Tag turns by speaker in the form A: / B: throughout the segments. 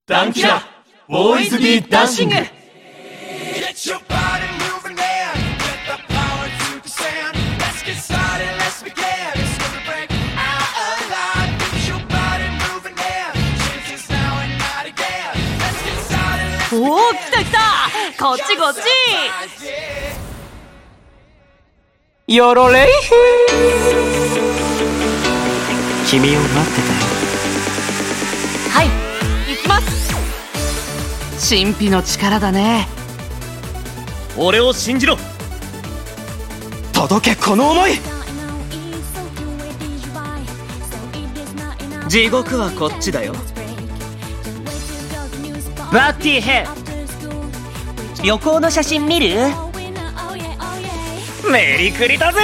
A: ダンキラボーイズビーダンシング。
B: おお、来た来た、こっちこっち。
C: よろれい
D: 君を待ってたよ。
B: はい、行きます。神秘の力だね。
A: 俺を信じろ。
C: 届けこの思い。
D: 地獄はこっちだよ。
C: バッティヘッ
D: 旅行の写真見る？
C: メリクリだぜ。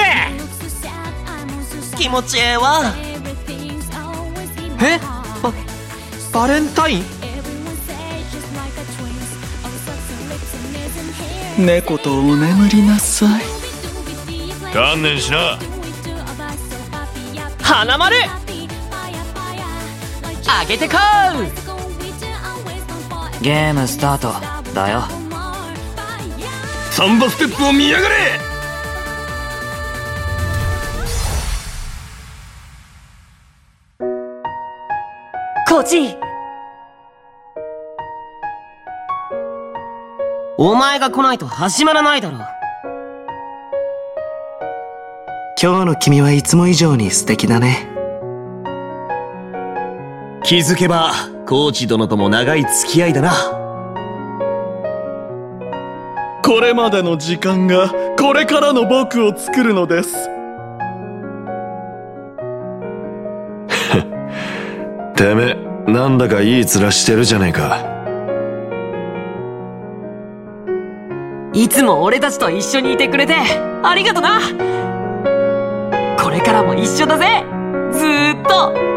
D: 気持ちええわ。
C: え、バレンタイン？猫とお眠りなさい。
A: 観念しな。
C: 花丸あげてこう。
D: ゲームスタートだよ。
A: サンバステップを見やがれ。
B: コーチ、
D: お前が来ないと始まらないだろ。今日の君はいつも以上に素敵だね。
A: 気づけばコーチ殿とも長い付き合いだな。
E: これまでの時間がこれからの僕を作るのです。
A: てめえなんだかいい面してるじゃねえか。
B: いつも俺たちと一緒にいてくれてありがとな。これからも一緒だぜ、ずーっと。